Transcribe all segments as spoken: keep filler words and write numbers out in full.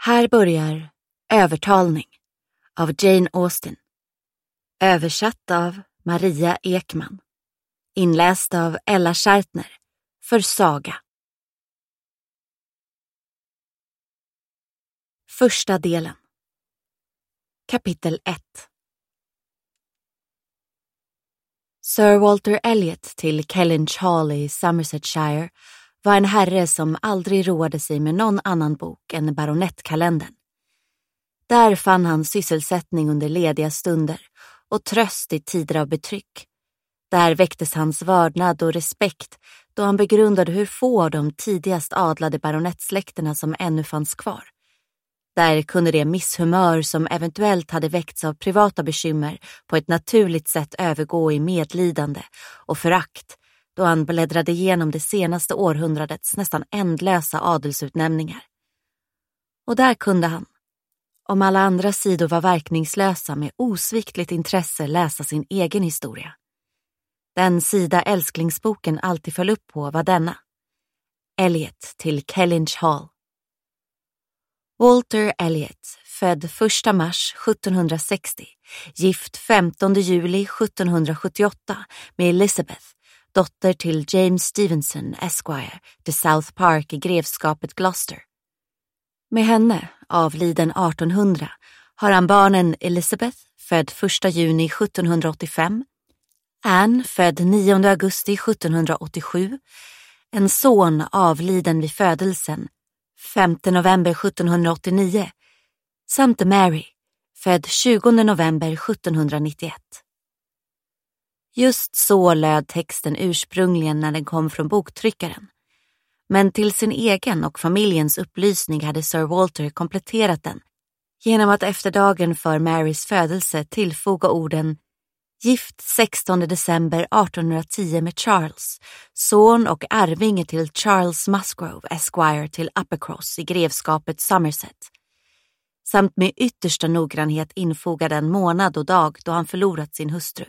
Här börjar Övertalning av Jane Austen. Översatt av Maria Ekman. Inläst av Ella Schartner för Saga. Första delen. Kapitel ett. Sir Walter Elliot till Kellynch Hall i Somersetshire var en herre som aldrig roade sig med någon annan bok än baronettkalendern. Där fann han sysselsättning under lediga stunder och tröst i tider av betryck. Där väcktes hans vördnad och respekt då han begrundade hur få av de tidigast adlade baronettsläkterna som ännu fanns kvar. Där kunde det misshumör som eventuellt hade väckts av privata bekymmer på ett naturligt sätt övergå i medlidande och förakt då han bläddrade igenom det senaste århundradets nästan ändlösa adelsutnämningar. Och där kunde han, om alla andra sidor var verkningslösa, med osviktligt intresse läsa sin egen historia. Den sida älsklingsboken alltid föll upp på var denna. Elliot till Kellynch Hall. Walter Elliot, född första mars sjuttonhundrasextio, gift femtonde juli sjuttonhundrasjuttioåtta med Elizabeth, dotter till James Stevenson, Esquire, till South Park i grevskapet Gloucester. Med henne, avliden artonhundra, har han barnen Elizabeth, född första juni sjuttonhundraåttiofem, Anne, född nionde augusti sjuttonhundraåttiosju, en son avliden vid födelsen, femte november sjuttonhundraåttionio, samt Mary, född tjugonde november sjuttonhundranittioett. Just så löd texten ursprungligen när den kom från boktryckaren. Men till sin egen och familjens upplysning hade Sir Walter kompletterat den genom att efter dagen för Marys födelse tillfoga orden gift sextonde december artonhundratio med Charles, son och arvinge till Charles Musgrove, Esquire, till Uppercross i grevskapet Somerset, samt med yttersta noggrannhet infogade en månad och dag då han förlorat sin hustru.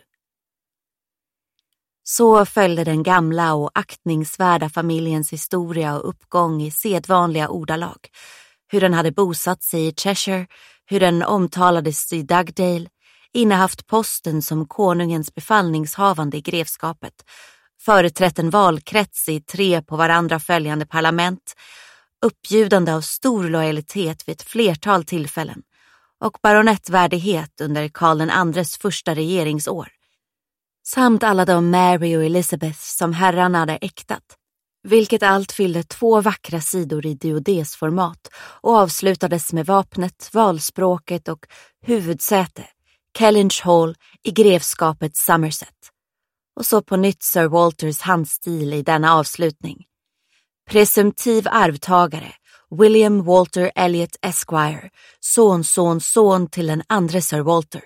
Så följde den gamla och aktningsvärda familjens historia och uppgång i sedvanliga ordalag, hur den hade bosatt sig i Cheshire, hur den omtalades i Dugdale, innehaft posten som konungens befallningshavande i grevskapet, företrätt en valkrets i tre på varandra följande parlament, uppbjudande av stor lojalitet vid ett flertal tillfällen och baronettvärdighet under Karl den andres första regeringsår, samt alla de Mary och Elizabeth som herrarna hade äktat, vilket allt fyllde två vackra sidor i duodesformat och avslutades med vapnet, valspråket och huvudsäte, Kellynch Hall i grevskapet Somerset. Och så på nytt Sir Walters handstil i denna avslutning. Presumtiv arvtagare, William Walter Elliot Esquire, son, son, son till den andra Sir Walter.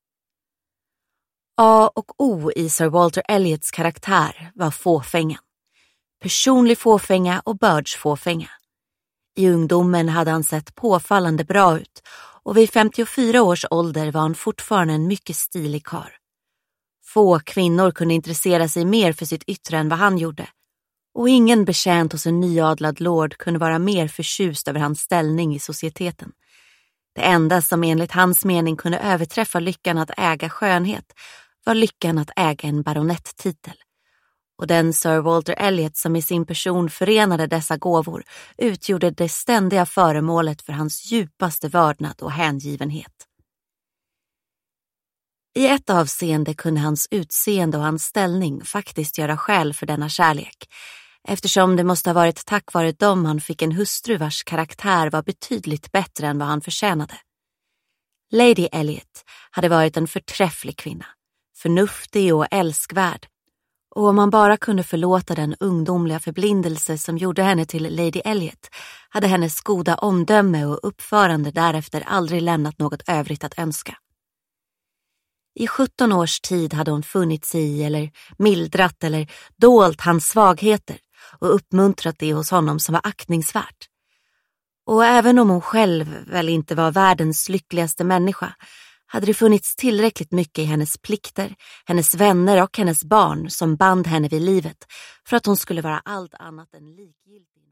A och O i Sir Walter Elliots karaktär var fåfängan. Personlig fåfänga och bördsfåfänga. I ungdomen hade han sett påfallande bra ut och vid femtiofyra års ålder var han fortfarande en mycket stilig karl. Få kvinnor kunde intressera sig mer för sitt yttre än vad han gjorde, och ingen betjänt hos en nyadlad lord kunde vara mer förtjust över hans ställning i societeten. Det enda som enligt hans mening kunde överträffa lyckan att äga skönhet var lyckan att äga en baronettitel. Och den Sir Walter Elliot som i sin person förenade dessa gåvor utgjorde det ständiga föremålet för hans djupaste vördnad och hängivenhet. I ett avseende kunde hans utseende och hans ställning faktiskt göra skäl för denna kärlek, eftersom det måste ha varit tack vare dem han fick en hustru vars karaktär var betydligt bättre än vad han förtjänade. Lady Elliot hade varit en förträfflig kvinna, förnuftig och älskvärd, och om man bara kunde förlåta den ungdomliga förblindelse som gjorde henne till Lady Elliot hade hennes goda omdöme och uppförande därefter aldrig lämnat något övrigt att önska. I sjutton års tid hade hon funnit sig i eller mildrat eller dolt hans svagheter och uppmuntrat det hos honom som var aktningsvärt. Och även om hon själv väl inte var världens lyckligaste människa hade det funnits tillräckligt mycket i hennes plikter, hennes vänner och hennes barn som band henne vid livet för att hon skulle vara allt annat än likgiltig.